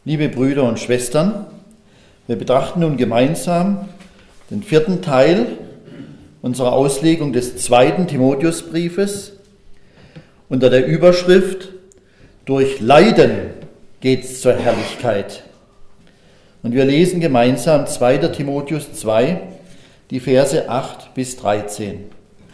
Liebe Brüder und Schwestern, wir betrachten nun gemeinsam den 4. Teil unserer Auslegung des 2. Timotheusbriefes unter der Überschrift Durch Leiden geht's zur Herrlichkeit. Und wir lesen gemeinsam 2. Timotheus 2, die Verse 8 bis 13.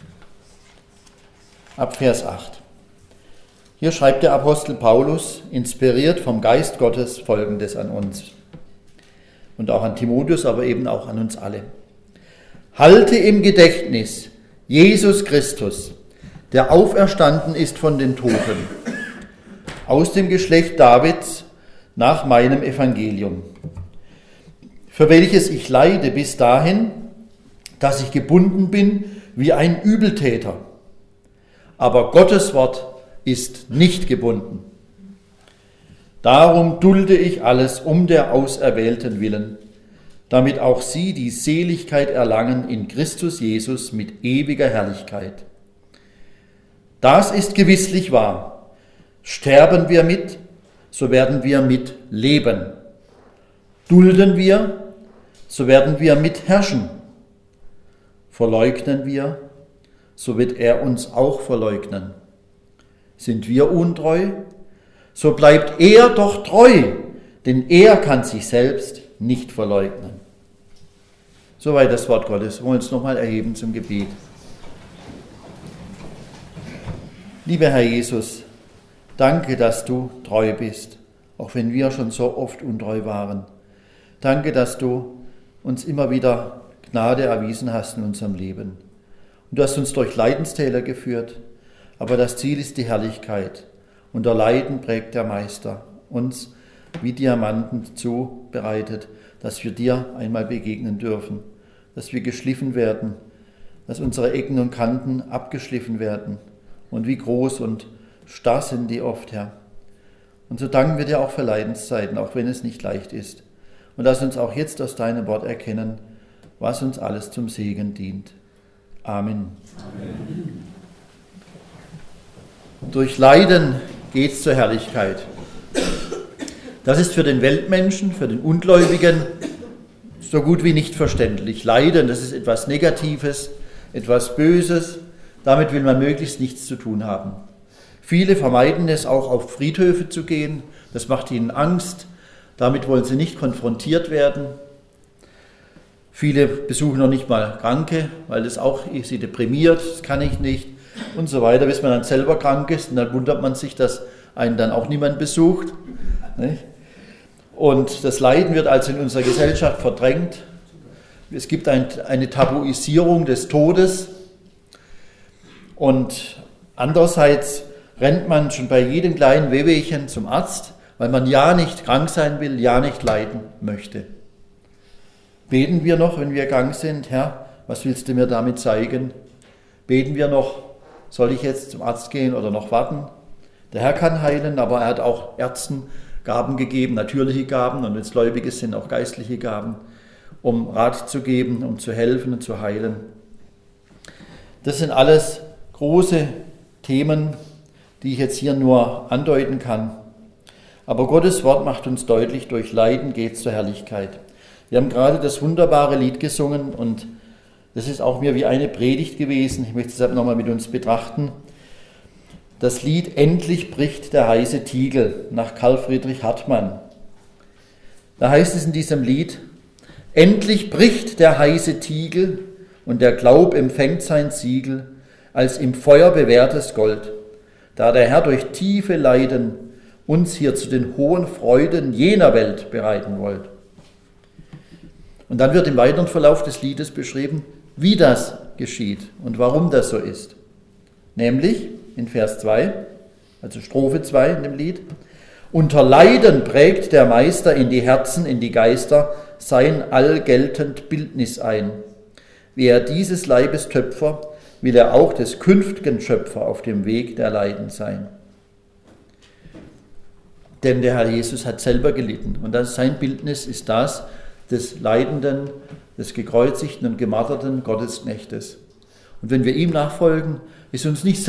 Ab Vers 8. Hier schreibt der Apostel Paulus, inspiriert vom Geist Gottes, Folgendes an uns. Und auch an Timotheus, aber eben auch an uns alle. Halte im Gedächtnis Jesus Christus, der auferstanden ist von den Toten, aus dem Geschlecht Davids nach meinem Evangelium, für welches ich leide bis dahin, dass ich gebunden bin wie ein Übeltäter. Aber Gottes Wort ist nicht gebunden. Darum dulde ich alles um der Auserwählten willen, damit auch sie die Seligkeit erlangen in Christus Jesus mit ewiger Herrlichkeit. Das ist gewisslich wahr. Sterben wir mit, so werden wir mit leben. Dulden wir, so werden wir mit herrschen. Verleugnen wir, so wird er uns auch verleugnen. Sind wir untreu, so bleibt er doch treu, denn er kann sich selbst nicht verleugnen. Soweit das Wort Gottes. Wir wollen uns nochmal erheben zum Gebet. Lieber Herr Jesus, danke, dass du treu bist, auch wenn wir schon so oft untreu waren. Danke, dass du uns immer wieder Gnade erwiesen hast in unserem Leben. Und du hast uns durch Leidenstäler geführt, aber das Ziel ist die Herrlichkeit. Unter Leiden prägt der Meister uns wie Diamanten zubereitet, dass wir dir einmal begegnen dürfen, dass wir geschliffen werden, dass unsere Ecken und Kanten abgeschliffen werden. Und wie groß und starr sind die oft, Herr. Und so danken wir dir auch für Leidenszeiten, auch wenn es nicht leicht ist. Und lass uns auch jetzt aus deinem Wort erkennen, was uns alles zum Segen dient. Amen. Amen. Durch Leiden geht's zur Herrlichkeit. Das ist für den Weltmenschen, für den Ungläubigen so gut wie nicht verständlich. Leiden, das ist etwas Negatives, etwas Böses. Damit will man möglichst nichts zu tun haben. Viele vermeiden es auch, auf Friedhöfe zu gehen. Das macht ihnen Angst. Damit wollen sie nicht konfrontiert werden. Viele besuchen noch nicht mal Kranke, weil das auch sie deprimiert, das kann ich nicht und so weiter, bis man dann selber krank ist und dann wundert man sich, dass einen dann auch niemand besucht. Und das Leiden wird also in unserer Gesellschaft verdrängt. Es gibt eine Tabuisierung des Todes und andererseits rennt man schon bei jedem kleinen Wehwehchen zum Arzt, weil man ja nicht krank sein will, ja nicht leiden möchte. Beten wir noch, wenn wir krank sind? Herr, was willst du mir damit zeigen? Beten wir noch, soll ich jetzt zum Arzt gehen oder noch warten? Der Herr kann heilen, aber er hat auch Ärzten Gaben gegeben, natürliche Gaben und wenn es Gläubige sind, auch geistliche Gaben, um Rat zu geben, um zu helfen und zu heilen. Das sind alles große Themen, die ich jetzt hier nur andeuten kann. Aber Gottes Wort macht uns deutlich, durch Leiden geht's zur Herrlichkeit. Wir haben gerade das wunderbare Lied gesungen und das ist auch mir wie eine Predigt gewesen. Ich möchte es deshalb nochmal mit uns betrachten. Das Lied Endlich bricht der heiße Tiegel nach Karl Friedrich Hartmann. Da heißt es in diesem Lied, endlich bricht der heiße Tiegel und der Glaub empfängt sein Siegel als im Feuer bewährtes Gold, da der Herr durch tiefe Leiden uns hier zu den hohen Freuden jener Welt bereiten wollt. Und dann wird im weiteren Verlauf des Liedes beschrieben, wie das geschieht und warum das so ist. Nämlich in Vers 2, also Strophe 2 in dem Lied, unter Leiden prägt der Meister in die Herzen, in die Geister sein allgeltend Bildnis ein. Wie er dieses Leibes Töpfer, will er auch des künftigen Schöpfer auf dem Weg der Leiden sein. Denn der Herr Jesus hat selber gelitten und sein Bildnis ist das des Leidenden, des gekreuzigten und gemarterten Gottesknechtes. Und wenn wir ihm nachfolgen, ist uns nicht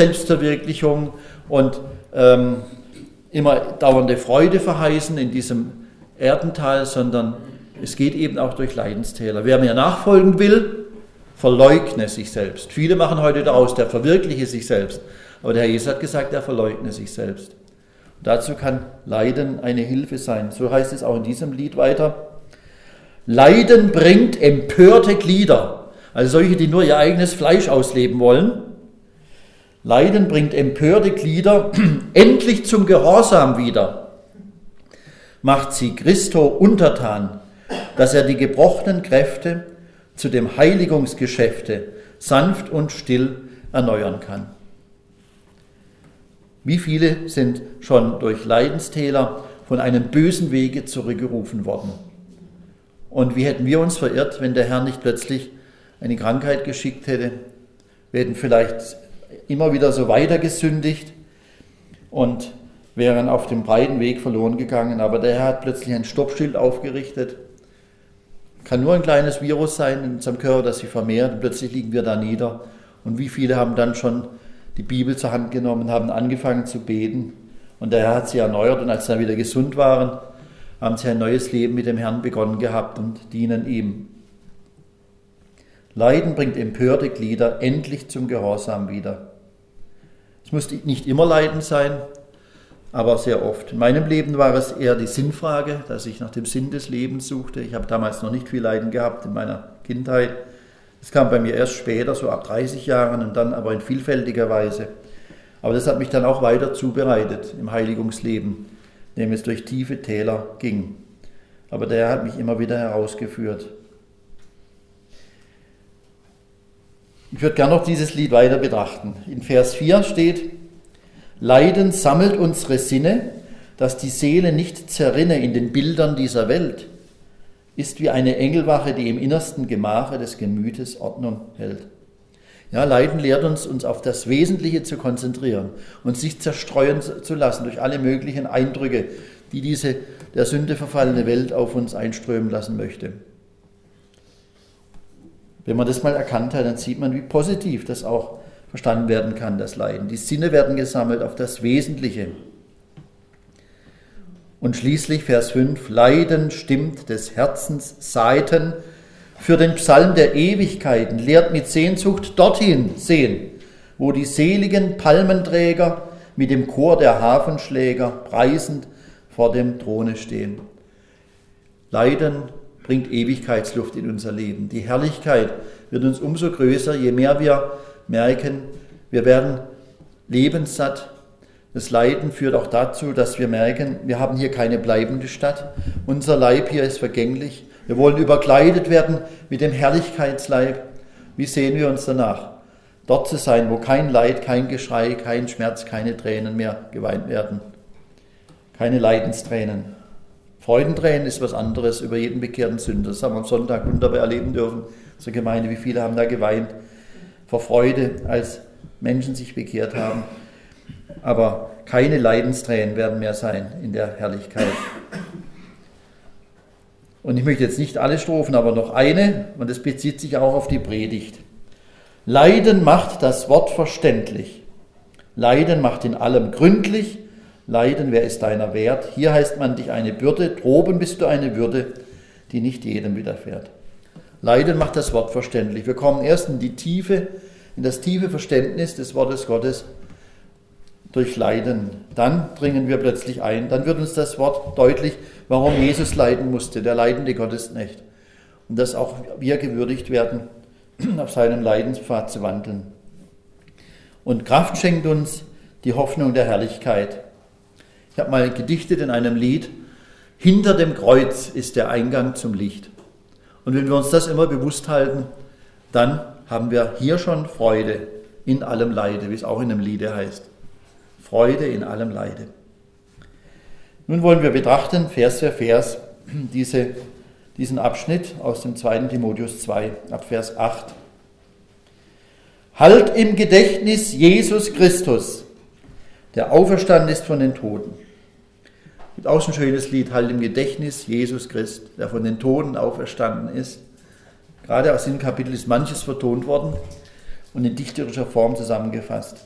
Selbstverwirklichung und immer dauernde Freude verheißen in diesem Erdental, sondern es geht eben auch durch Leidenstäler. Wer mir nachfolgen will, verleugne sich selbst. Viele machen heute daraus, der verwirkliche sich selbst. Aber der Herr Jesus hat gesagt, er verleugne sich selbst. Und dazu kann Leiden eine Hilfe sein. So heißt es auch in diesem Lied weiter. Leiden bringt empörte Glieder, also solche, die nur ihr eigenes Fleisch ausleben wollen. Leiden bringt empörte Glieder endlich zum Gehorsam wieder. Macht sie Christo untertan, dass er die gebrochenen Kräfte zu dem Heiligungsgeschäfte sanft und still erneuern kann. Wie viele sind schon durch Leidenstäler von einem bösen Wege zurückgerufen worden? Und wie hätten wir uns verirrt, wenn der Herr nicht plötzlich eine Krankheit geschickt hätte? Wir hätten vielleicht immer wieder so weiter gesündigt und wären auf dem breiten Weg verloren gegangen. Aber der Herr hat plötzlich ein Stoppschild aufgerichtet. Kann nur ein kleines Virus sein in unserem Körper, das sich vermehrt. Und plötzlich liegen wir da nieder. Und wie viele haben dann schon die Bibel zur Hand genommen, haben angefangen zu beten. Und der Herr hat sie erneuert. Und als sie dann wieder gesund waren, haben sie ein neues Leben mit dem Herrn begonnen gehabt und dienen ihm. Leiden bringt empörte Glieder endlich zum Gehorsam wieder. Es muss nicht immer Leiden sein, aber sehr oft. In meinem Leben war es eher die Sinnfrage, dass ich nach dem Sinn des Lebens suchte. Ich habe damals noch nicht viel Leiden gehabt in meiner Kindheit. Das kam bei mir erst später, so ab 30 Jahren und dann aber in vielfältiger Weise. Aber das hat mich dann auch weiter zubereitet im Heiligungsleben, in dem es durch tiefe Täler ging. Aber der hat mich immer wieder herausgeführt. Ich würde gerne noch dieses Lied weiter betrachten. In Vers 4 steht: Leiden sammelt unsere Sinne, dass die Seele nicht zerrinne in den Bildern dieser Welt, ist wie eine Engelwache, die im innersten Gemache des Gemütes Ordnung hält. Ja, Leiden lehrt uns auf das Wesentliche zu konzentrieren und sich zerstreuen zu lassen durch alle möglichen Eindrücke, die diese der Sünde verfallene Welt auf uns einströmen lassen möchte. Wenn man das mal erkannt hat, dann sieht man, wie positiv das auch verstanden werden kann, das Leiden. Die Sinne werden gesammelt auf das Wesentliche. Und schließlich Vers 5, Leiden stimmt des Herzens Saiten für den Psalm der Ewigkeiten, lehrt mit Sehnsucht dorthin sehen, wo die seligen Palmenträger mit dem Chor der Harfenschläger preisend vor dem Throne stehen. Leiden bringt Ewigkeitsluft in unser Leben. Die Herrlichkeit wird uns umso größer, je mehr wir merken, wir werden lebenssatt. Das Leiden führt auch dazu, dass wir merken, wir haben hier keine bleibende Stadt. Unser Leib hier ist vergänglich. Wir wollen überkleidet werden mit dem Herrlichkeitsleib. Wie sehen wir uns danach? Dort zu sein, wo kein Leid, kein Geschrei, kein Schmerz, keine Tränen mehr geweint werden. Keine Leidenstränen. Freudentränen ist was anderes über jeden bekehrten Sünder. Das haben wir am Sonntag wunderbar erleben dürfen. Zur Gemeinde, wie viele haben da geweint vor Freude, als Menschen sich bekehrt haben. Aber keine Leidenstränen werden mehr sein in der Herrlichkeit. Und ich möchte jetzt nicht alle Strophen, aber noch eine, und das bezieht sich auch auf die Predigt. Leiden macht das Wort verständlich. Leiden macht in allem gründlich. Leiden, wer ist deiner wert? Hier heißt man dich eine Bürde, droben bist du eine Würde, die nicht jedem widerfährt. Leiden macht das Wort verständlich. Wir kommen erst in das tiefe Verständnis des Wortes Gottes durch Leiden. Dann dringen wir plötzlich ein, dann wird uns das Wort deutlich, warum Jesus leiden musste, der leidende Gottesknecht. Und dass auch wir gewürdigt werden, auf seinem Leidenspfad zu wandeln. Und Kraft schenkt uns die Hoffnung der Herrlichkeit. Ich habe mal gedichtet in einem Lied, hinter dem Kreuz ist der Eingang zum Licht. Und wenn wir uns das immer bewusst halten, dann haben wir hier schon Freude in allem Leide, wie es auch in einem Liede heißt. Freude in allem Leide. Nun wollen wir betrachten, Vers für Vers, diesen Abschnitt aus dem 2. Timotheus 2, ab Vers 8. Halt im Gedächtnis Jesus Christus, der auferstanden ist von den Toten. Gibt auch so ein schönes Lied, halt im Gedächtnis Jesus Christ, der von den Toten auferstanden ist. Gerade aus diesem Kapitel ist manches vertont worden und in dichterischer Form zusammengefasst.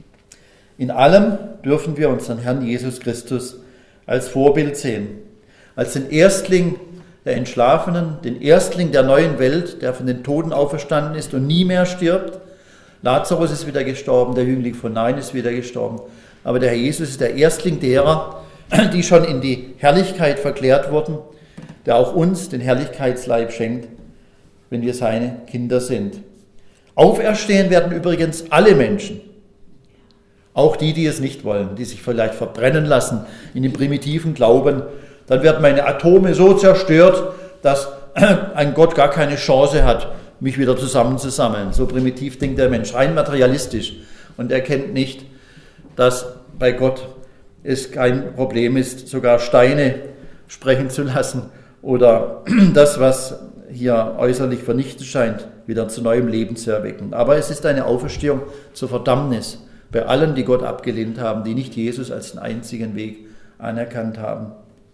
In allem dürfen wir unseren Herrn Jesus Christus als Vorbild sehen. als den Erstling der Entschlafenen, den Erstling der neuen Welt, der von den Toten auferstanden ist und nie mehr stirbt. Lazarus ist wieder gestorben, der Jüngling von Nain ist wieder gestorben. Aber der Herr Jesus ist der Erstling derer, die schon in die Herrlichkeit verklärt wurden, der auch uns den Herrlichkeitsleib schenkt, wenn wir seine Kinder sind. Auferstehen werden übrigens alle Menschen, auch die es nicht wollen, die sich vielleicht verbrennen lassen in dem primitiven Glauben. Dann werden meine Atome so zerstört, dass ein Gott gar keine Chance hat, mich wieder zusammenzusammeln. So primitiv denkt der Mensch, rein materialistisch, und erkennt nicht, dass bei Gott es kein Problem ist, sogar Steine sprechen zu lassen oder das, was hier äußerlich vernichtet scheint, wieder zu neuem Leben zu erwecken. Aber es ist eine Auferstehung zur Verdammnis bei allen, die Gott abgelehnt haben, die nicht Jesus als den einzigen Weg anerkannt haben.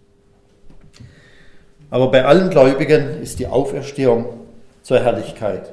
Aber bei allen Gläubigen ist die Auferstehung zur Herrlichkeit.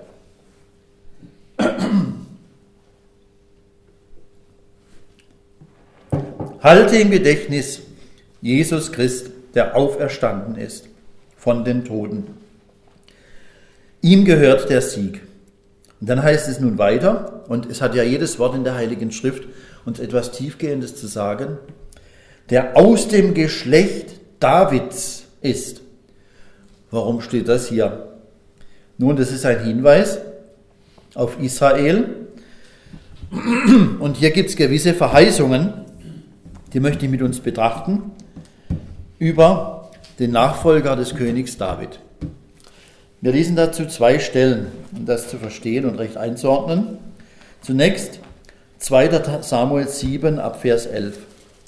Halte im Gedächtnis Jesus Christ, der auferstanden ist von den Toten. Ihm gehört der Sieg. Und dann heißt es nun weiter, und es hat ja jedes Wort in der Heiligen Schrift uns etwas Tiefgehendes zu sagen, der aus dem Geschlecht Davids ist. Warum steht das hier? Nun, das ist ein Hinweis auf Israel. Und hier gibt es gewisse Verheißungen, die möchte ich mit uns betrachten, über den Nachfolger des Königs David. Wir lesen dazu 2 Stellen, um das zu verstehen und recht einzuordnen. Zunächst 2. Samuel 7 ab Vers 11.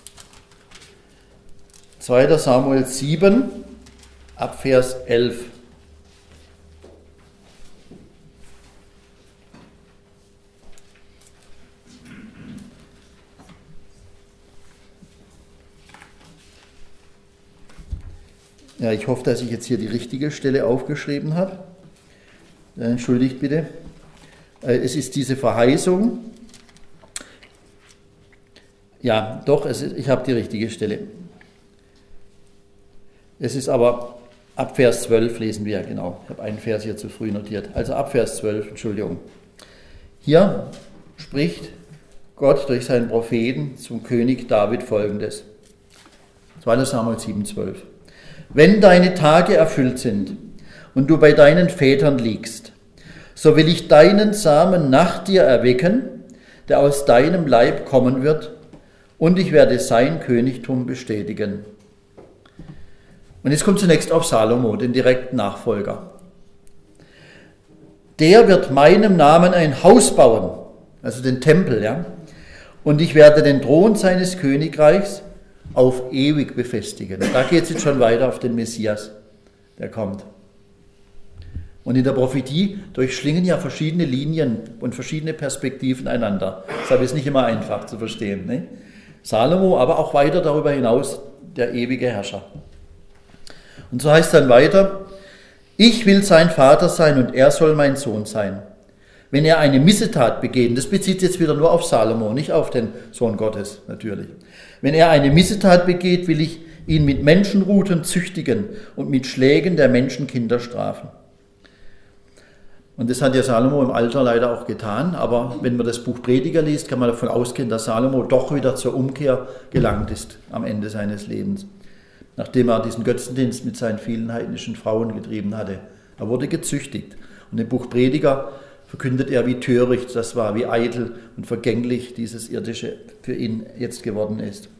2. Samuel 7 ab Vers 11. Ja, ich hoffe, dass ich jetzt hier die richtige Stelle aufgeschrieben habe. Entschuldigt bitte. Es ist diese Verheißung. Ja, doch, ich habe die richtige Stelle. Es ist aber ab Vers 12 lesen wir, genau. Ich habe einen Vers hier zu früh notiert. Also ab Vers 12, Entschuldigung. Hier spricht Gott durch seinen Propheten zum König David Folgendes. 2. Samuel 7, 12. Wenn deine Tage erfüllt sind und du bei deinen Vätern liegst, so will ich deinen Samen nach dir erwecken, der aus deinem Leib kommen wird, und ich werde sein Königtum bestätigen. Und jetzt kommt zunächst auf Salomo, den direkten Nachfolger. Der wird meinem Namen ein Haus bauen, also den Tempel, ja, und ich werde den Thron seines Königreichs auf ewig befestigen. Da geht es jetzt schon weiter auf den Messias, der kommt. Und in der Prophetie durchschlingen ja verschiedene Linien und verschiedene Perspektiven einander. Deshalb ist nicht immer einfach zu verstehen. Ne? Salomo, aber auch weiter darüber hinaus der ewige Herrscher. Und so heißt dann weiter, ich will sein Vater sein und er soll mein Sohn sein. Wenn er eine Missetat begeht, das bezieht sich jetzt wieder nur auf Salomo, nicht auf den Sohn Gottes natürlich. Wenn er eine Missetat begeht, will ich ihn mit Menschenruten züchtigen und mit Schlägen der Menschenkinder strafen. Und das hat ja Salomo im Alter leider auch getan, aber wenn man das Buch Prediger liest, kann man davon ausgehen, dass Salomo doch wieder zur Umkehr gelangt ist am Ende seines Lebens, nachdem er diesen Götzendienst mit seinen vielen heidnischen Frauen getrieben hatte. Er wurde gezüchtigt. Und im Buch Prediger verkündet er, wie töricht das war, wie eitel und vergänglich dieses Irdische für ihn jetzt geworden ist.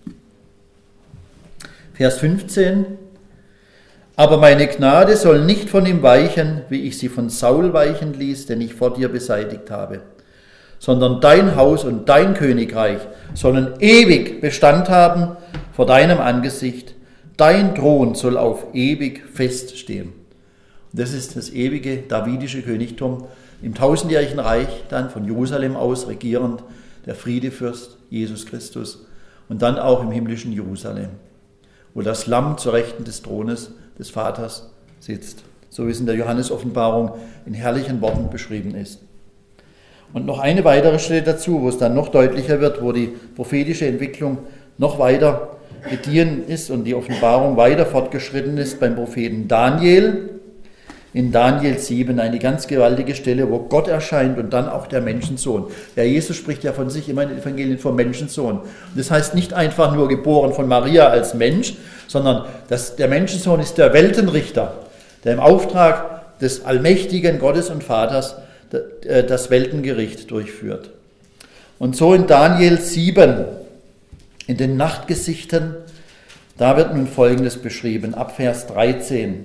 Vers 15. Aber meine Gnade soll nicht von ihm weichen, wie ich sie von Saul weichen ließ, den ich vor dir beseitigt habe, sondern dein Haus und dein Königreich sollen ewig Bestand haben vor deinem Angesicht. Dein Thron soll auf ewig feststehen. Und das ist das ewige davidische Königtum, im tausendjährigen Reich dann von Jerusalem aus regierend, der Friedefürst Jesus Christus und dann auch im himmlischen Jerusalem, wo das Lamm zur Rechten des Thrones des Vaters sitzt, so wie es in der Johannes-Offenbarung in herrlichen Worten beschrieben ist. Und noch eine weitere Stelle dazu, wo es dann noch deutlicher wird, wo die prophetische Entwicklung noch weiter gediehen ist und die Offenbarung weiter fortgeschritten ist beim Propheten Daniel. In Daniel 7 eine ganz gewaltige Stelle, wo Gott erscheint und dann auch der Menschensohn. Der Jesus spricht ja von sich immer in den Evangelien vom Menschensohn. Und das heißt nicht einfach nur geboren von Maria als Mensch, sondern der Menschensohn ist der Weltenrichter, der im Auftrag des allmächtigen Gottes und Vaters das Weltengericht durchführt. Und so in Daniel 7, in den Nachtgesichten, da wird nun Folgendes beschrieben, ab Vers 13.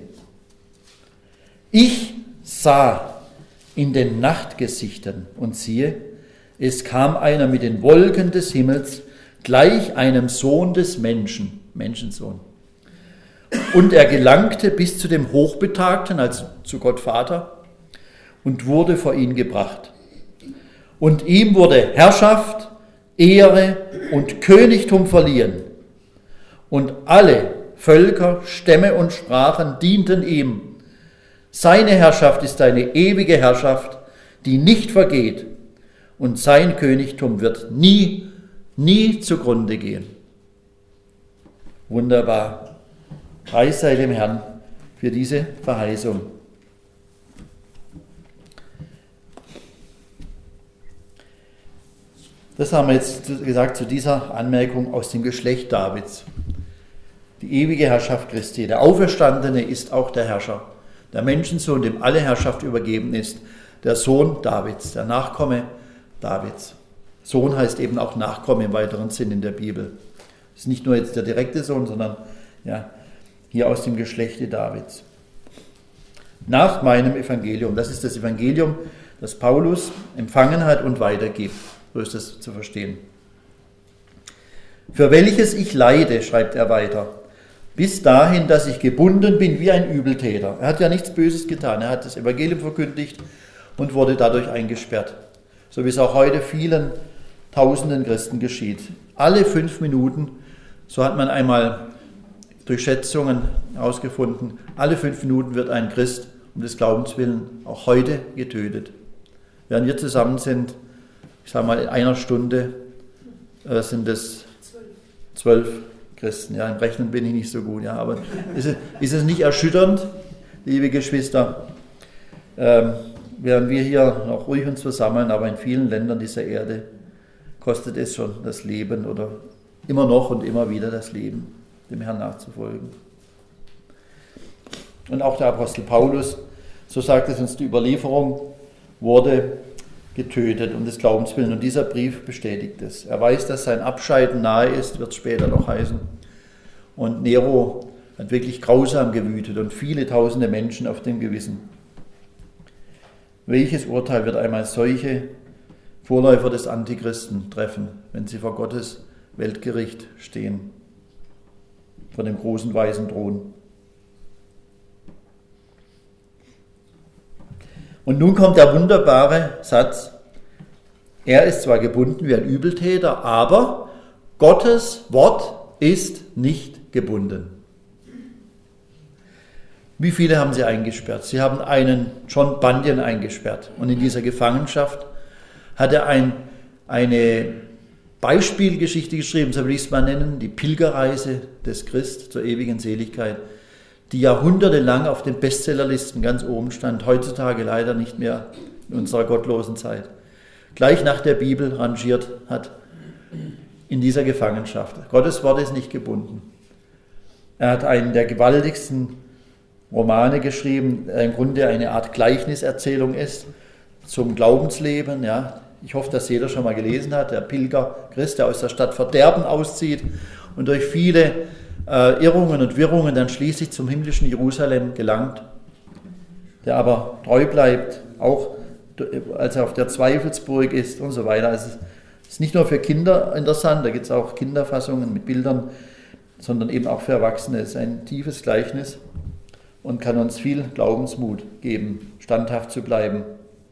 Ich sah in den Nachtgesichten und siehe, es kam einer mit den Wolken des Himmels, gleich einem Sohn des Menschen, Menschensohn. Und er gelangte bis zu dem Hochbetagten, also zu Gott Vater, und wurde vor ihn gebracht. Und ihm wurde Herrschaft, Ehre und Königtum verliehen. Und alle Völker, Stämme und Sprachen dienten ihm. Seine Herrschaft ist eine ewige Herrschaft, die nicht vergeht. Und sein Königtum wird nie zugrunde gehen. Wunderbar. Preis sei dem Herrn für diese Verheißung. Das haben wir jetzt gesagt zu dieser Anmerkung aus dem Geschlecht Davids. Die ewige Herrschaft Christi. Der Auferstandene ist auch der Herrscher. Der Menschensohn, dem alle Herrschaft übergeben ist. Der Sohn Davids, der Nachkomme Davids. Sohn heißt eben auch Nachkomme im weiteren Sinn in der Bibel. Das ist nicht nur jetzt der direkte Sohn, sondern ja, hier aus dem Geschlechte Davids. Nach meinem Evangelium, das ist das Evangelium, das Paulus empfangen hat und weitergibt. So ist das zu verstehen. Für welches ich leide, schreibt er weiter, bis dahin, dass ich gebunden bin wie ein Übeltäter. Er hat ja nichts Böses getan, er hat das Evangelium verkündigt und wurde dadurch eingesperrt. So wie es auch heute vielen Tausenden Christen geschieht. Alle 5 Minuten, so hat man einmal durch Schätzungen herausgefunden, alle 5 Minuten wird ein Christ um des Glaubens willen auch heute getötet. Während wir zusammen sind, ich sage mal in einer Stunde, sind es 12 Christen. Ja, im Rechnen bin ich nicht so gut. Ja, aber ist es nicht erschütternd, liebe Geschwister, während wir hier noch ruhig uns versammeln, aber in vielen Ländern dieser Erde kostet es schon das Leben oder immer noch und immer wieder das Leben, dem Herrn nachzufolgen. Und auch der Apostel Paulus, so sagt es uns die Überlieferung, wurde getötet um des Glaubens willen. Und dieser Brief bestätigt es. Er weiß, dass sein Abscheiden nahe ist, wird später noch heißen. Und Nero hat wirklich grausam gewütet und viele tausende Menschen auf dem Gewissen. Welches Urteil wird einmal solche Vorläufer des Antichristen treffen, wenn sie vor Gottes Weltgericht stehen, vor dem großen weißen Thron? Und nun kommt der wunderbare Satz, er ist zwar gebunden wie ein Übeltäter, aber Gottes Wort ist nicht gebunden. Wie viele haben sie eingesperrt? Sie haben einen John Bunyan eingesperrt. Und in dieser Gefangenschaft hat er eine Beispielgeschichte geschrieben, so will ich es mal nennen, die Pilgerreise des Christ zur ewigen Seligkeit, die jahrhundertelang auf den Bestsellerlisten ganz oben stand, heutzutage leider nicht mehr in unserer gottlosen Zeit. Gleich nach der Bibel rangiert hat in dieser Gefangenschaft. Gottes Wort ist nicht gebunden. Er hat einen der gewaltigsten Romane geschrieben, der im Grunde eine Art Gleichniserzählung ist zum Glaubensleben. Ja. Ich hoffe, dass jeder schon mal gelesen hat. Der Pilger Christ, der aus der Stadt Verderben auszieht und durch viele Irrungen und Wirrungen dann schließlich zum himmlischen Jerusalem gelangt, der aber treu bleibt, auch als er auf der Zweifelsburg ist und so weiter. Also es ist nicht nur für Kinder interessant, da gibt es auch Kinderfassungen mit Bildern, sondern eben auch für Erwachsene. Es ist ein tiefes Gleichnis und kann uns viel Glaubensmut geben, standhaft zu bleiben.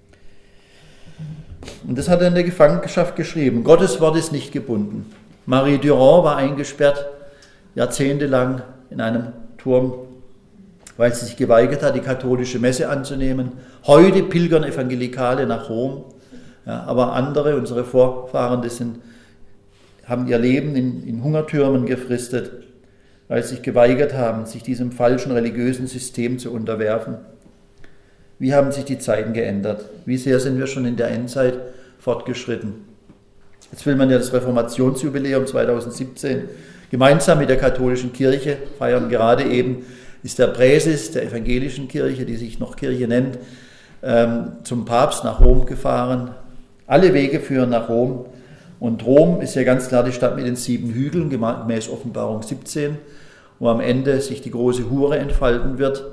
Und das hat er in der Gefangenschaft geschrieben. Gottes Wort ist nicht gebunden. Marie Durand war eingesperrt, jahrzehntelang in einem Turm, weil sie sich geweigert hat, die katholische Messe anzunehmen. Heute pilgern Evangelikale nach Rom, ja, aber andere, unsere Vorfahren, haben ihr Leben in Hungertürmen gefristet, weil sie sich geweigert haben, sich diesem falschen religiösen System zu unterwerfen. Wie haben sich die Zeiten geändert? Wie sehr sind wir schon in der Endzeit fortgeschritten? Jetzt will man ja das Reformationsjubiläum 2017 gemeinsam mit der katholischen Kirche feiern. Gerade eben ist der Präses der evangelischen Kirche, die sich noch Kirche nennt, zum Papst nach Rom gefahren. Alle Wege führen nach Rom. Und Rom ist ja ganz klar die Stadt mit den 7 Hügeln, gemäß Offenbarung 17, wo am Ende sich die große Hure entfalten wird,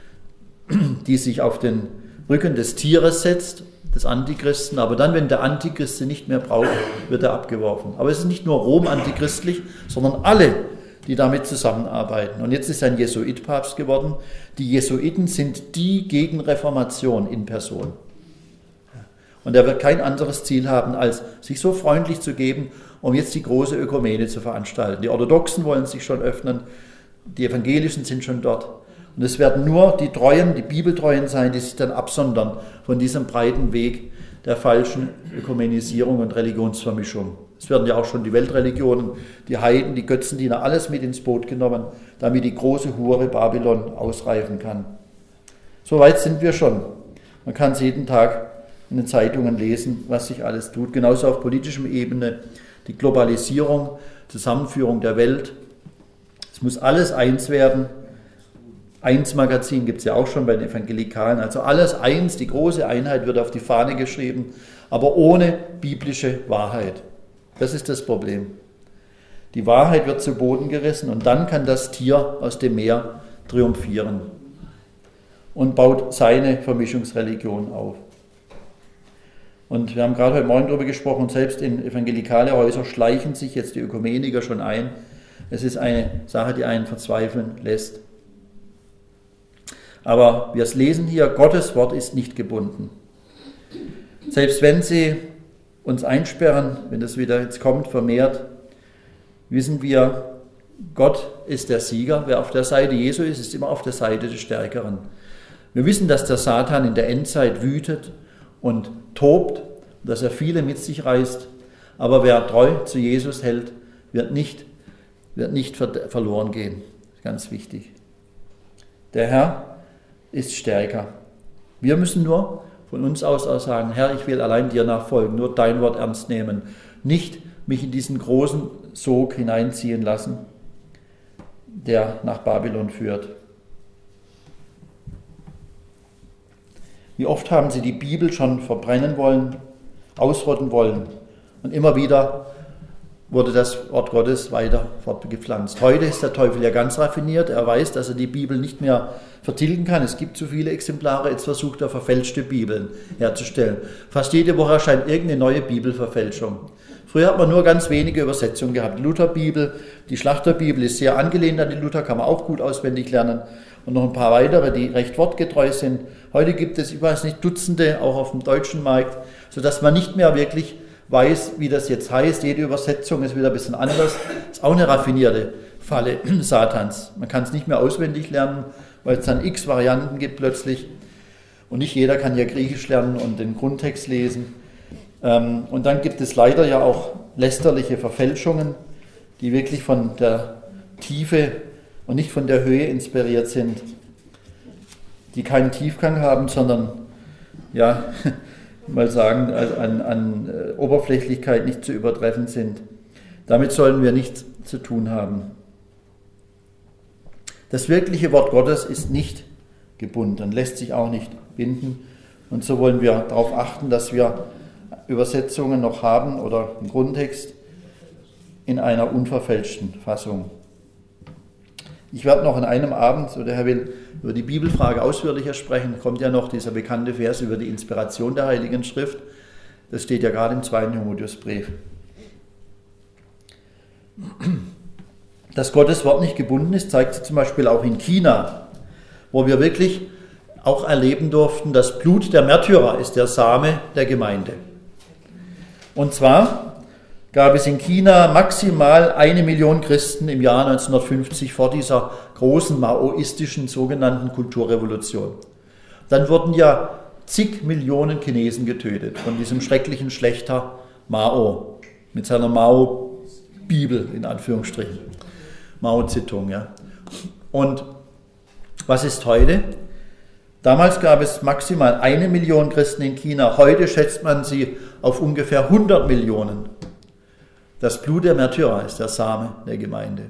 die sich auf den Rücken des Tieres setzt, des Antichristen. Aber dann, wenn der Antichrist sie nicht mehr braucht, wird er abgeworfen. Aber es ist nicht nur Rom antichristlich, sondern alle, die damit zusammenarbeiten. Und jetzt ist ein Jesuit Papst geworden. Die Jesuiten sind die Gegenreformation in Person. Und er wird kein anderes Ziel haben, als sich so freundlich zu geben, um jetzt die große Ökumene zu veranstalten. Die Orthodoxen wollen sich schon öffnen, die Evangelischen sind schon dort. Und es werden nur die Treuen, die Bibeltreuen sein, die sich dann absondern von diesem breiten Weg der falschen Ökumenisierung und Religionsvermischung. Es werden ja auch schon die Weltreligionen, die Heiden, die Götzendiener, alles mit ins Boot genommen, damit die große Hure Babylon ausreifen kann. So weit sind wir schon. Man kann es jeden Tag in den Zeitungen lesen, was sich alles tut. Genauso auf politischem Ebene, die Globalisierung, Zusammenführung der Welt. Es muss alles eins werden. Eins-Magazin gibt es ja auch schon bei den Evangelikalen. Also alles eins, die große Einheit wird auf die Fahne geschrieben, aber ohne biblische Wahrheit. Das ist das Problem. Die Wahrheit wird zu Boden gerissen und dann kann das Tier aus dem Meer triumphieren und baut seine Vermischungsreligion auf. Und wir haben gerade heute Morgen darüber gesprochen, selbst in evangelikale Häuser schleichen sich jetzt die Ökumeniker schon ein. Es ist eine Sache, die einen verzweifeln lässt. Aber wir lesen hier, Gottes Wort ist nicht gebunden. Selbst wenn sie uns einsperren, wenn das wieder jetzt kommt, vermehrt, wissen wir, Gott ist der Sieger. Wer auf der Seite Jesu ist, ist immer auf der Seite des Stärkeren. Wir wissen, dass der Satan in der Endzeit wütet und tobt, dass er viele mit sich reißt. Aber wer treu zu Jesus hält, wird nicht verloren gehen. Ganz wichtig. Der Herr ist stärker. Wir müssen nur von uns aus auch sagen, Herr, ich will allein dir nachfolgen, nur dein Wort ernst nehmen, nicht mich in diesen großen Sog hineinziehen lassen, der nach Babylon führt. Wie oft haben sie die Bibel schon verbrennen wollen, ausrotten wollen und immer wieder wurde das Wort Gottes weiter fortgepflanzt. Heute ist der Teufel ja ganz raffiniert. Er weiß, dass er die Bibel nicht mehr vertilgen kann. Es gibt zu viele Exemplare. Jetzt versucht er, verfälschte Bibeln herzustellen. Fast jede Woche erscheint irgendeine neue Bibelverfälschung. Früher hat man nur ganz wenige Übersetzungen gehabt. Die Lutherbibel, die Schlachterbibel ist sehr angelehnt an die Luther, kann man auch gut auswendig lernen. Und noch ein paar weitere, die recht wortgetreu sind. Heute gibt es, ich weiß nicht, Dutzende, auch auf dem deutschen Markt, sodass man nicht mehr wirklich weiß, wie das jetzt heißt. Jede Übersetzung ist wieder ein bisschen anders. Das ist auch eine raffinierte Falle Satans. Man kann es nicht mehr auswendig lernen, weil es dann x Varianten gibt plötzlich. Und nicht jeder kann ja Griechisch lernen und den Grundtext lesen. Und dann gibt es leider ja auch lästerliche Verfälschungen, die wirklich von der Tiefe und nicht von der Höhe inspiriert sind, die keinen Tiefgang haben, sondern, ja, mal sagen, an Oberflächlichkeit nicht zu übertreffen sind. Damit sollen wir nichts zu tun haben. Das wirkliche Wort Gottes ist nicht gebunden, lässt sich auch nicht binden. Und so wollen wir darauf achten, dass wir Übersetzungen noch haben oder einen Grundtext in einer unverfälschten Fassung. Ich werde noch an einem Abend, so der Herr will, über die Bibelfrage ausführlicher sprechen. Kommt ja noch dieser bekannte Vers über die Inspiration der Heiligen Schrift. Das steht ja gerade im 2. Timotheusbrief. Dass Gottes Wort nicht gebunden ist, zeigt sich zum Beispiel auch in China, wo wir wirklich auch erleben durften, das Blut der Märtyrer ist der Same der Gemeinde. Und zwar gab es in China maximal 1 Million Christen im Jahr 1950 vor dieser großen maoistischen sogenannten Kulturrevolution. Dann wurden ja zig Millionen Chinesen getötet von diesem schrecklichen Schlächter Mao mit seiner Bibel, in Anführungsstrichen. Mao Zedong, ja. Und was ist heute? Damals gab es maximal 1 Million Christen in China. Heute schätzt man sie auf ungefähr 100 Millionen. Das Blut der Märtyrer ist der Same der Gemeinde.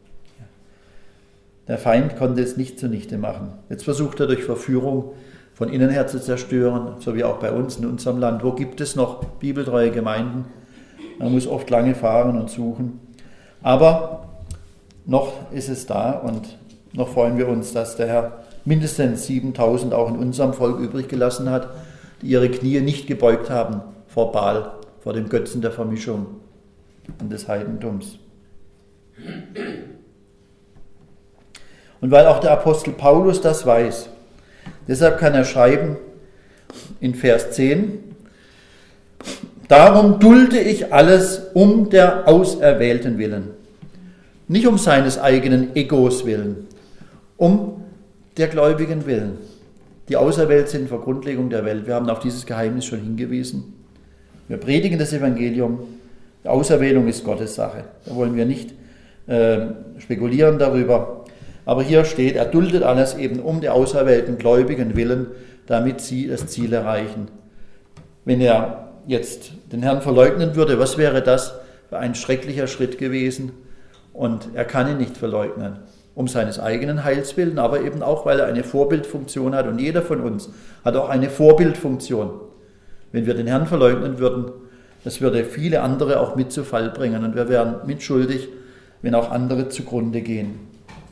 Der Feind konnte es nicht zunichte machen. Jetzt versucht er durch Verführung von innen her zu zerstören, so wie auch bei uns in unserem Land. Wo gibt es noch bibeltreue Gemeinden? Man muss oft lange fahren und suchen. Aber noch ist es da und noch freuen wir uns, dass der Herr mindestens 7.000 auch in unserem Volk übrig gelassen hat, die ihre Knie nicht gebeugt haben vor Baal, vor dem Götzen der Vermischung und des Heidentums. Und weil auch der Apostel Paulus das weiß, deshalb kann er schreiben in Vers 10, darum dulde ich alles um der Auserwählten willen, nicht um seines eigenen Egos willen, um der Gläubigen willen, die auserwählt sind vor Grundlegung der Welt. Wir haben auf dieses Geheimnis schon hingewiesen. Wir predigen das Evangelium. Die Auserwählung ist Gottes Sache. Da wollen wir nicht spekulieren darüber. Aber hier steht, er duldet alles eben um der auserwählten Gläubigen willen, damit sie das Ziel erreichen. Wenn er jetzt den Herrn verleugnen würde, was wäre das für ein schrecklicher Schritt gewesen? Und er kann ihn nicht verleugnen. Um seines eigenen Heils willen, aber eben auch, weil er eine Vorbildfunktion hat. Und jeder von uns hat auch eine Vorbildfunktion. Wenn wir den Herrn verleugnen würden, das würde viele andere auch mit zu Fall bringen. Und wir wären mitschuldig, wenn auch andere zugrunde gehen.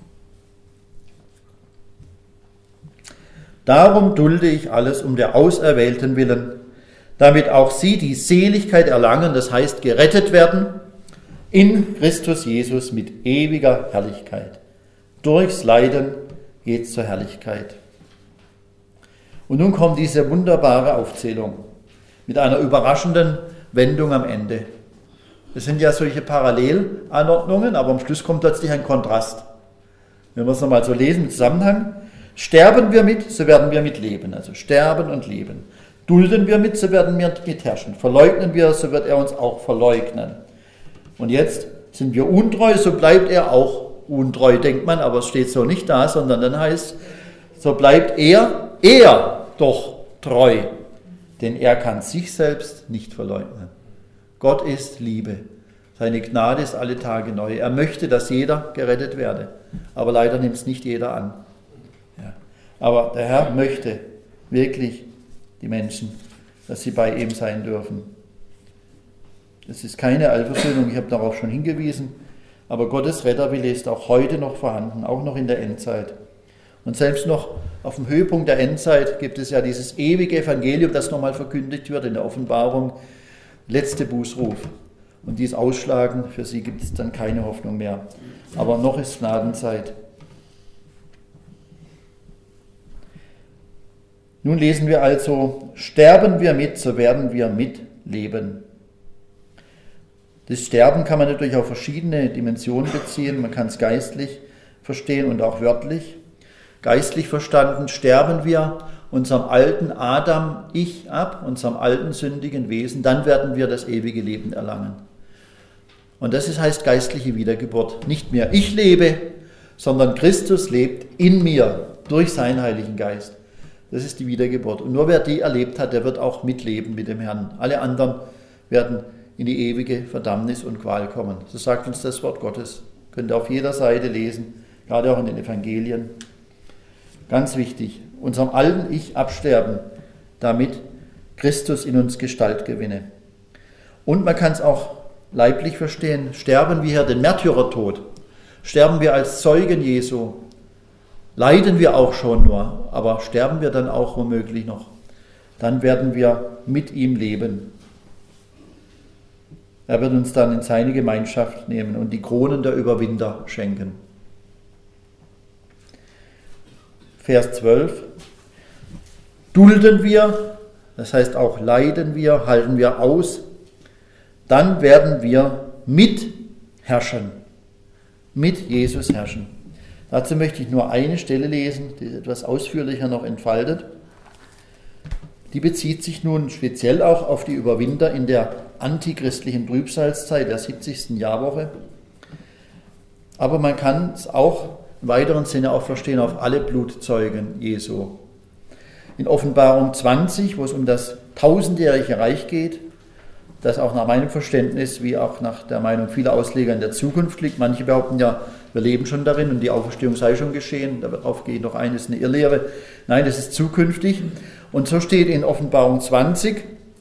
Darum dulde ich alles um der Auserwählten willen, damit auch sie die Seligkeit erlangen, das heißt gerettet werden, in Christus Jesus mit ewiger Herrlichkeit. Durchs Leiden geht zur Herrlichkeit. Und nun kommt diese wunderbare Aufzählung mit einer überraschenden Wendung am Ende. Das sind ja solche Parallelanordnungen, aber am Schluss kommt plötzlich ein Kontrast. Wenn wir es nochmal so lesen im Zusammenhang, sterben wir mit, so werden wir mit leben. Also sterben und leben. Dulden wir mit, so werden wir mit herrschen. Verleugnen wir, so wird er uns auch verleugnen. Und jetzt sind wir untreu, so bleibt er auch untreu, denkt man, aber es steht so nicht da, sondern dann heißt, so bleibt er doch treu, denn er kann sich selbst nicht verleugnen. Gott ist Liebe, seine Gnade ist alle Tage neu. Er möchte, dass jeder gerettet werde, aber leider nimmt es nicht jeder an. Ja. Aber der Herr möchte wirklich die Menschen, dass sie bei ihm sein dürfen. Es ist keine Allversöhnung, ich habe darauf schon hingewiesen, aber Gottes Retterwille ist auch heute noch vorhanden, auch noch in der Endzeit. Und selbst noch auf dem Höhepunkt der Endzeit gibt es ja dieses ewige Evangelium, das nochmal verkündigt wird in der Offenbarung, letzte Bußruf. Und dies ausschlagen, für sie gibt es dann keine Hoffnung mehr. Aber noch ist Gnadenzeit. Nun lesen wir also, sterben wir mit, so werden wir mitleben. Das Sterben kann man natürlich auf verschiedene Dimensionen beziehen. Man kann es geistlich verstehen und auch wörtlich. Geistlich verstanden sterben wir unserem alten Adam-Ich ab, unserem alten sündigen Wesen. Dann werden wir das ewige Leben erlangen. Und das heißt geistliche Wiedergeburt. Nicht mehr ich lebe, sondern Christus lebt in mir durch seinen Heiligen Geist. Das ist die Wiedergeburt. Und nur wer die erlebt hat, der wird auch mitleben mit dem Herrn. Alle anderen werden in die ewige Verdammnis und Qual kommen. So sagt uns das Wort Gottes. Könnt ihr auf jeder Seite lesen, gerade auch in den Evangelien. Ganz wichtig, unserem alten Ich absterben, damit Christus in uns Gestalt gewinne. Und man kann es auch leiblich verstehen, sterben wir hier den Märtyrertod, sterben wir als Zeugen Jesu, leiden wir auch schon nur, aber sterben wir dann auch womöglich noch. Dann werden wir mit ihm leben. Er wird uns dann in seine Gemeinschaft nehmen und die Kronen der Überwinder schenken. Vers 12. Dulden wir, das heißt auch leiden wir, halten wir aus, dann werden wir mitherrschen, mit Jesus herrschen. Dazu möchte ich nur eine Stelle lesen, die etwas ausführlicher noch entfaltet. die bezieht sich nun speziell auch auf die Überwinder in der antichristlichen Trübsalzeit der 70. Jahrwoche. Aber man kann es auch im weiteren Sinne auch verstehen auf alle Blutzeugen Jesu. In Offenbarung 20, wo es um das tausendjährige Reich geht, das auch nach meinem Verständnis, wie auch nach der Meinung vieler Ausleger in der Zukunft liegt. Manche behaupten ja, wir leben schon darin und die Auferstehung sei schon geschehen. Darauf geht noch ein, das ist eine Irrlehre. Nein, das ist zukünftig. Und so steht in Offenbarung 20,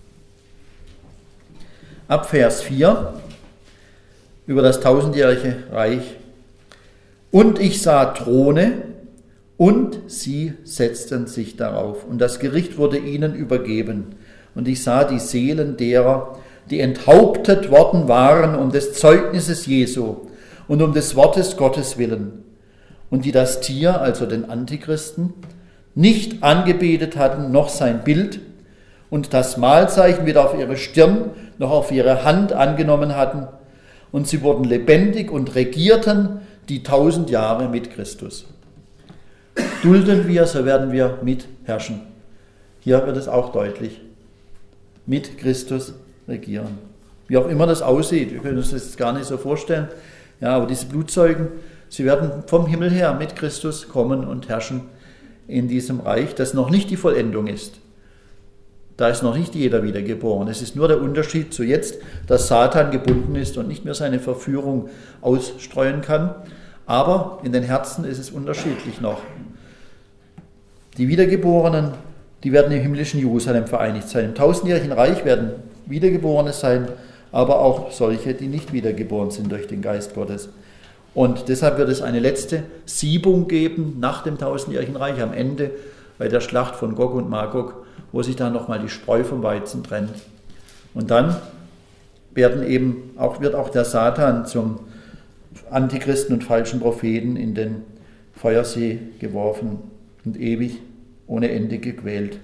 ab Vers 4, über das tausendjährige Reich. Und ich sah Throne, und sie setzten sich darauf. Und das Gericht wurde ihnen übergeben. Und ich sah die Seelen derer, die enthauptet worden waren um des Zeugnisses Jesu und um des Wortes Gottes willen. Und die das Tier, also den Antichristen, nicht angebetet hatten, noch sein Bild, und das Mahlzeichen weder auf ihre Stirn noch auf ihre Hand angenommen hatten. Und sie wurden lebendig und regierten die 1000 Jahre mit Christus. Dulden wir, so werden wir mitherrschen. Hier wird es auch deutlich. Mit Christus regieren. Wie auch immer das aussieht, wir können uns das jetzt gar nicht so vorstellen. Ja, aber diese Blutzeugen, sie werden vom Himmel her mit Christus kommen und herrschen in diesem Reich, das noch nicht die Vollendung ist. Da ist noch nicht jeder wiedergeboren. Es ist nur der Unterschied zu jetzt, dass Satan gebunden ist und nicht mehr seine Verführung ausstreuen kann. Aber in den Herzen ist es unterschiedlich noch. Die Wiedergeborenen, die werden im himmlischen Jerusalem vereinigt sein. Im tausendjährigen Reich werden Wiedergeborene sein, aber auch solche, die nicht wiedergeboren sind durch den Geist Gottes. Und deshalb wird es eine letzte Siebung geben nach dem tausendjährigen Reich, am Ende bei der Schlacht von Gog und Magog, wo sich dann nochmal die Spreu vom Weizen trennt. Und dann wird auch der Satan zum Antichristen und falschen Propheten in den Feuersee geworfen und ewig ohne Ende gequält.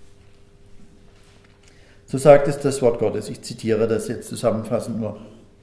So sagt es das Wort Gottes. Ich zitiere das jetzt zusammenfassend nur.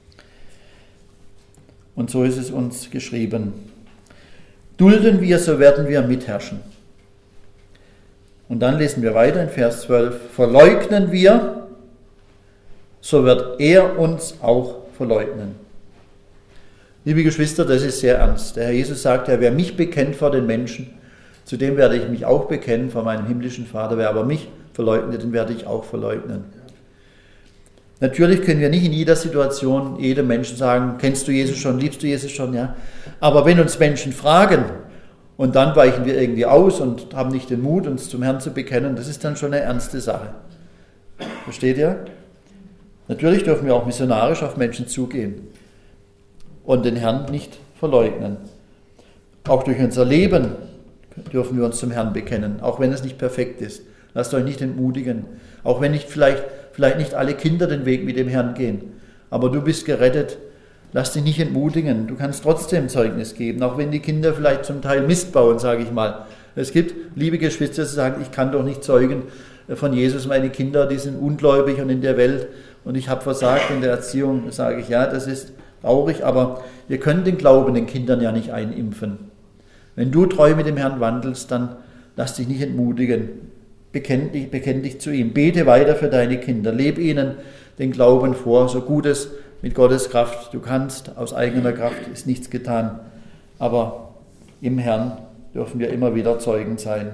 Und so ist es uns geschrieben. Dulden wir, so werden wir mitherrschen. Und dann lesen wir weiter in Vers 12. Verleugnen wir, so wird er uns auch verleugnen. Liebe Geschwister, das ist sehr ernst. Der Herr Jesus sagt ja, wer mich bekennt vor den Menschen, zu dem werde ich mich auch bekennen vor meinem himmlischen Vater. Wer aber mich verleugnet, den werde ich auch verleugnen. Natürlich können wir nicht in jeder Situation jedem Menschen sagen, kennst du Jesus schon, liebst du Jesus schon, ja. Aber wenn uns Menschen fragen und dann weichen wir irgendwie aus und haben nicht den Mut, uns zum Herrn zu bekennen, das ist dann schon eine ernste Sache. Versteht ihr? Natürlich dürfen wir auch missionarisch auf Menschen zugehen und den Herrn nicht verleugnen. Auch durch unser Leben dürfen wir uns zum Herrn bekennen, auch wenn es nicht perfekt ist. Lasst euch nicht entmutigen, auch wenn nicht vielleicht nicht alle Kinder den Weg mit dem Herrn gehen. Aber du bist gerettet, lass dich nicht entmutigen. Du kannst trotzdem Zeugnis geben, auch wenn die Kinder vielleicht zum Teil Mist bauen, sage ich mal. Es gibt liebe Geschwister, die sagen, ich kann doch nicht zeugen von Jesus, meine Kinder, die sind ungläubig und in der Welt und ich habe versagt in der Erziehung. Da sage ich, ja, das ist traurig, aber ihr könnt den Glauben den Kindern ja nicht einimpfen. Wenn du treu mit dem Herrn wandelst, dann lass dich nicht entmutigen. Bekenn dich zu ihm. Bete weiter für deine Kinder. Leb ihnen den Glauben vor, so gut es mit Gottes Kraft du kannst. Aus eigener Kraft ist nichts getan. Aber im Herrn dürfen wir immer wieder Zeugen sein.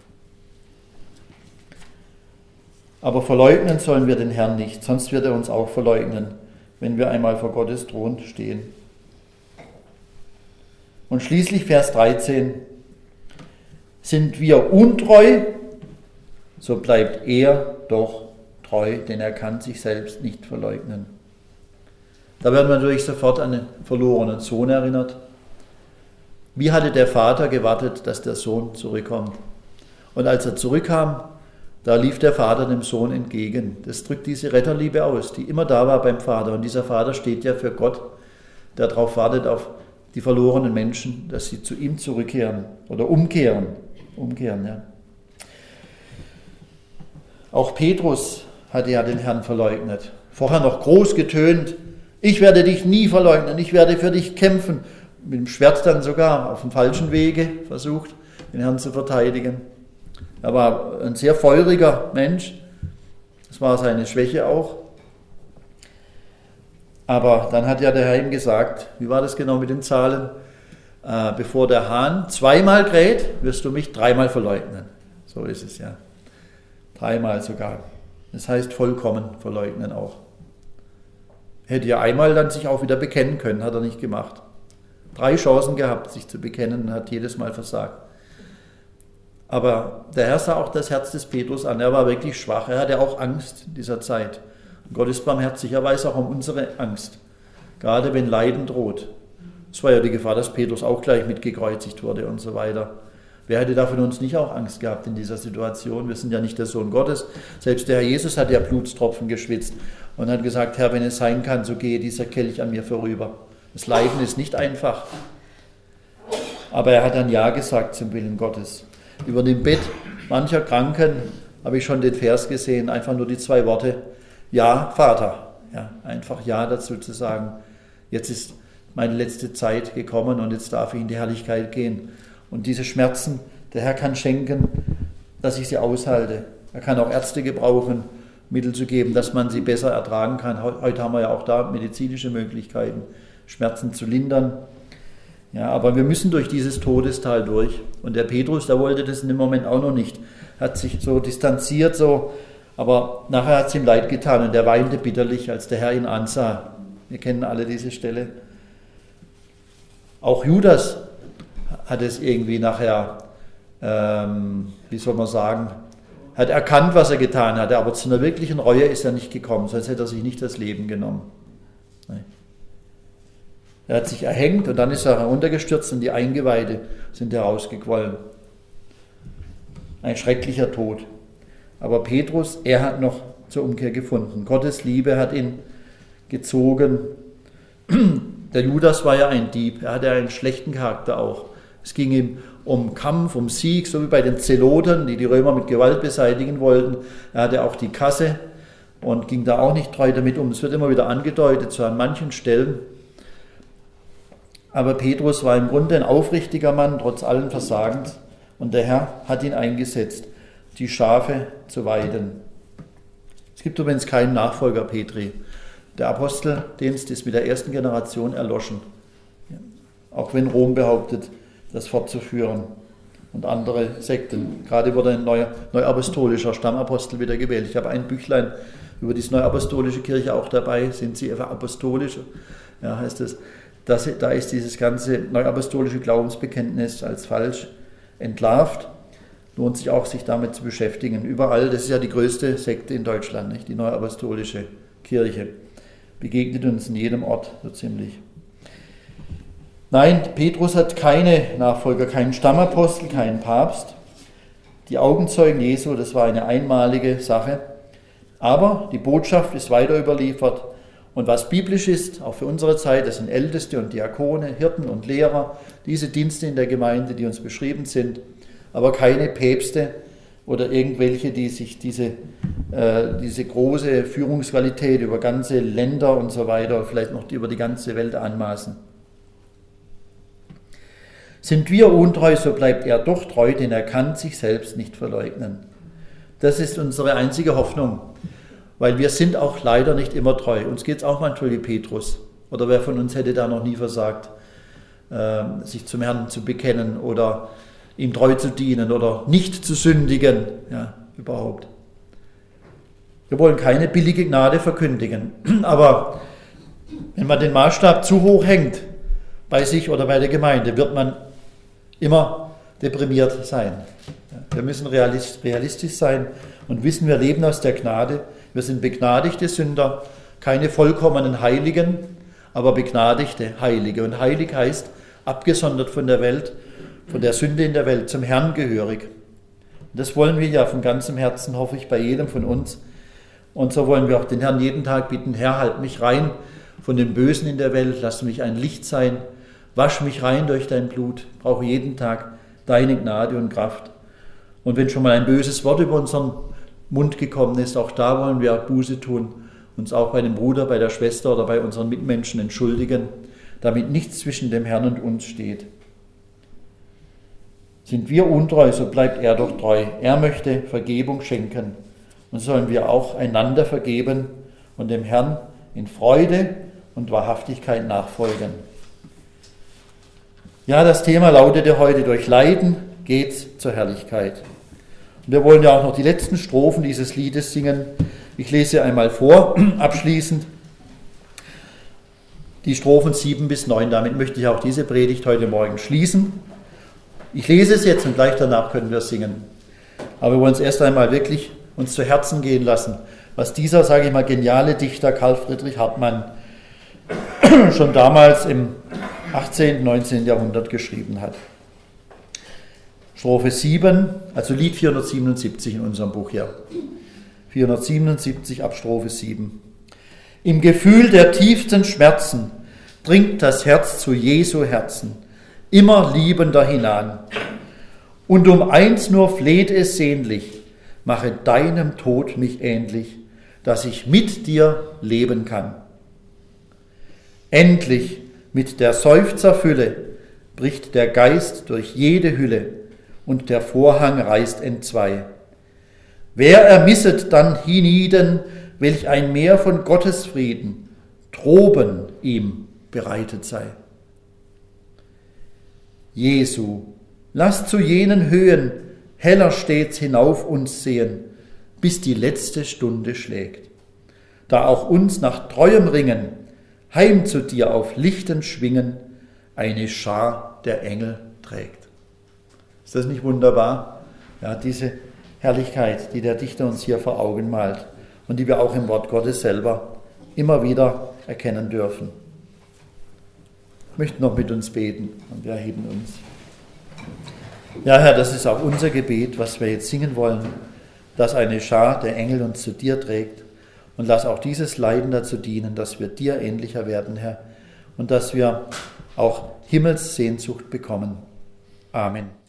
Aber verleugnen sollen wir den Herrn nicht, sonst wird er uns auch verleugnen, wenn wir einmal vor Gottes Thron stehen. Und schließlich Vers 13. Sind wir untreu, so bleibt er doch treu, denn er kann sich selbst nicht verleugnen. Da werden wir natürlich sofort an den verlorenen Sohn erinnert. Wie hatte der Vater gewartet, dass der Sohn zurückkommt? Und als er zurückkam, da lief der Vater dem Sohn entgegen. Das drückt diese Retterliebe aus, die immer da war beim Vater. Und dieser Vater steht ja für Gott, der darauf wartet, auf die verlorenen Menschen, dass sie zu ihm zurückkehren oder umkehren, ja. Auch Petrus hatte ja den Herrn verleugnet. Vorher noch groß getönt, ich werde dich nie verleugnen, ich werde für dich kämpfen. Mit dem Schwert dann sogar auf dem falschen Wege versucht, den Herrn zu verteidigen. Er war ein sehr feuriger Mensch. Das war seine Schwäche auch. Aber dann hat ja der Herr ihm gesagt, wie war das genau mit den Zahlen? Bevor der Hahn zweimal kräht, wirst du mich dreimal verleugnen. So ist es ja. Dreimal sogar. Das heißt vollkommen verleugnen auch. Hätte ja einmal dann sich auch wieder bekennen können, hat er nicht gemacht. 3 Chancen gehabt, sich zu bekennen und hat jedes Mal versagt. Aber der Herr sah auch das Herz des Petrus an. Er war wirklich schwach. Er hatte auch Angst in dieser Zeit. Und Gott ist barmherzig. Er weiß auch um unsere Angst. Gerade wenn Leiden droht. Es war ja die Gefahr, dass Petrus auch gleich mitgekreuzigt wurde und so weiter. Wer hätte da von uns nicht auch Angst gehabt in dieser Situation? Wir sind ja nicht der Sohn Gottes. Selbst der Herr Jesus hat ja Blutstropfen geschwitzt und hat gesagt, Herr, wenn es sein kann, so gehe dieser Kelch an mir vorüber. Das Leiden ist nicht einfach. Aber er hat dann Ja gesagt zum Willen Gottes. Über dem Bett mancher Kranken habe ich schon den Vers gesehen, einfach nur die 2 Worte, Ja, Vater. Ja, einfach Ja dazu zu sagen, jetzt ist meine letzte Zeit gekommen und jetzt darf ich in die Herrlichkeit gehen. Und diese Schmerzen, der Herr kann schenken, dass ich sie aushalte. Er kann auch Ärzte gebrauchen, Mittel zu geben, dass man sie besser ertragen kann. Heute haben wir ja auch da medizinische Möglichkeiten, Schmerzen zu lindern. Ja, aber wir müssen durch dieses Todestal durch. Und der Petrus, der wollte das in dem Moment auch noch nicht. Hat sich so distanziert, so, aber nachher hat es ihm leid getan und er weinte bitterlich, als der Herr ihn ansah. Wir kennen alle diese Stelle. Auch Judas hat es irgendwie nachher, wie soll man sagen, hat erkannt, was er getan hatte, aber zu einer wirklichen Reue ist er nicht gekommen, sonst hätte er sich nicht das Leben genommen. Nein. Er hat sich erhängt und dann ist er heruntergestürzt und die Eingeweide sind herausgequollen. Ein schrecklicher Tod. Aber Petrus, er hat noch zur Umkehr gefunden. Gottes Liebe hat ihn gezogen. Der Judas war ja ein Dieb, er hatte einen schlechten Charakter auch. Es ging ihm um Kampf, um Sieg, so wie bei den Zeloten, die die Römer mit Gewalt beseitigen wollten. Er hatte auch die Kasse und ging da auch nicht treu damit um. Es wird immer wieder angedeutet, so an manchen Stellen. Aber Petrus war im Grunde ein aufrichtiger Mann, trotz allen Versagens. Und der Herr hat ihn eingesetzt, die Schafe zu weiden. Es gibt übrigens keinen Nachfolger Petri. Der Aposteldienst ist mit der ersten Generation erloschen. Auch wenn Rom behauptet, das fortzuführen. Und andere Sekten. Gerade wurde ein neuapostolischer Stammapostel wieder gewählt. Ich habe ein Büchlein über die neuapostolische Kirche auch dabei. Sind sie apostolisch? Ja, heißt es. Da ist dieses ganze neuapostolische Glaubensbekenntnis als falsch entlarvt. Lohnt sich auch, sich damit zu beschäftigen. Überall, das ist ja die größte Sekte in Deutschland, nicht? Die neuapostolische Kirche. Begegnet uns in jedem Ort so ziemlich. Nein, Petrus hat keine Nachfolger, keinen Stammapostel, keinen Papst. Die Augenzeugen Jesu, das war eine einmalige Sache. Aber die Botschaft ist weiter überliefert. Und was biblisch ist, auch für unsere Zeit, das sind Älteste und Diakone, Hirten und Lehrer, diese Dienste in der Gemeinde, die uns beschrieben sind, aber keine Päpste oder irgendwelche, die sich diese große Führungsqualität über ganze Länder und so weiter, vielleicht noch über die ganze Welt anmaßen. Sind wir untreu, so bleibt er doch treu, denn er kann sich selbst nicht verleugnen. Das ist unsere einzige Hoffnung. Weil wir sind auch leider nicht immer treu. Uns geht es auch manchmal wie Petrus. Oder wer von uns hätte da noch nie versagt, sich zum Herrn zu bekennen oder ihm treu zu dienen oder nicht zu sündigen. Ja, überhaupt. Wir wollen keine billige Gnade verkündigen. Aber wenn man den Maßstab zu hoch hängt, bei sich oder bei der Gemeinde, wird man immer deprimiert sein. Wir müssen realistisch sein und wissen, wir leben aus der Gnade. Wir sind begnadigte Sünder, keine vollkommenen Heiligen, aber begnadigte Heilige. Und heilig heißt abgesondert von der Welt, von der Sünde in der Welt, zum Herrn gehörig. Und das wollen wir ja von ganzem Herzen, hoffe ich, bei jedem von uns. Und so wollen wir auch den Herrn jeden Tag bitten, Herr, halt mich rein von dem Bösen in der Welt, lass mich ein Licht sein, wasch mich rein durch dein Blut, brauche jeden Tag deine Gnade und Kraft. Und wenn schon mal ein böses Wort über unseren Mund gekommen ist, auch da wollen wir Buße tun, uns auch bei dem Bruder, bei der Schwester oder bei unseren Mitmenschen entschuldigen, damit nichts zwischen dem Herrn und uns steht. Sind wir untreu, so bleibt er doch treu. Er möchte Vergebung schenken. Und sollen wir auch einander vergeben und dem Herrn in Freude und Wahrhaftigkeit nachfolgen. Ja, das Thema lautete heute: Durch Leiden geht's zur Herrlichkeit. Und wir wollen ja auch noch die letzten Strophen dieses Liedes singen. Ich lese einmal vor, abschließend die Strophen 7 bis 9. Damit möchte ich auch diese Predigt heute Morgen schließen. Ich lese es jetzt und gleich danach können wir singen. Aber wir wollen es erst einmal wirklich uns zu Herzen gehen lassen, was dieser, sage ich mal, geniale Dichter Karl Friedrich Hartmann schon damals im 18., 19. Jahrhundert geschrieben hat. Strophe 7, also Lied 477 in unserem Buch hier. 477 ab Strophe 7. Im Gefühl der tiefsten Schmerzen dringt das Herz zu Jesu Herzen, immer liebender hinan. Und um eins nur fleht es sehnlich: Mache deinem Tod mich ähnlich, dass ich mit dir leben kann. Endlich mit der Seufzerfülle bricht der Geist durch jede Hülle und der Vorhang reißt entzwei. Wer ermisset dann hienieden, welch ein Meer von Gottes Frieden droben ihm bereitet sei. Jesu, lass zu jenen Höhen heller stets hinauf uns sehen, bis die letzte Stunde schlägt, da auch uns nach treuem Ringen heim zu dir auf lichten Schwingen eine Schar der Engel trägt. Ist das nicht wunderbar? Ja, diese Herrlichkeit, die der Dichter uns hier vor Augen malt und die wir auch im Wort Gottes selber immer wieder erkennen dürfen. Ich möchte noch mit uns beten und wir erheben uns. Ja, Herr, das ist auch unser Gebet, was wir jetzt singen wollen, dass eine Schar der Engel uns zu dir trägt, und lass auch dieses Leiden dazu dienen, dass wir dir ähnlicher werden, Herr, und dass wir auch Himmelssehnsucht bekommen. Amen.